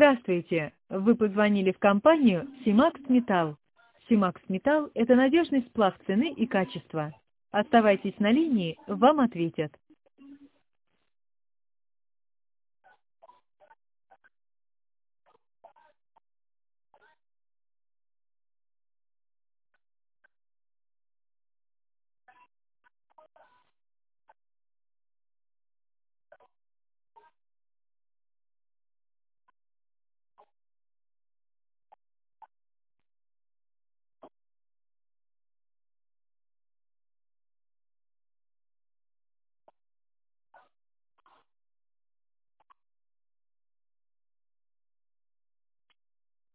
Здравствуйте! Вы позвонили в компанию «Симакс Металл». «Симакс Металл» — это надежный сплав цены и качества. Оставайтесь на линии, вам ответят.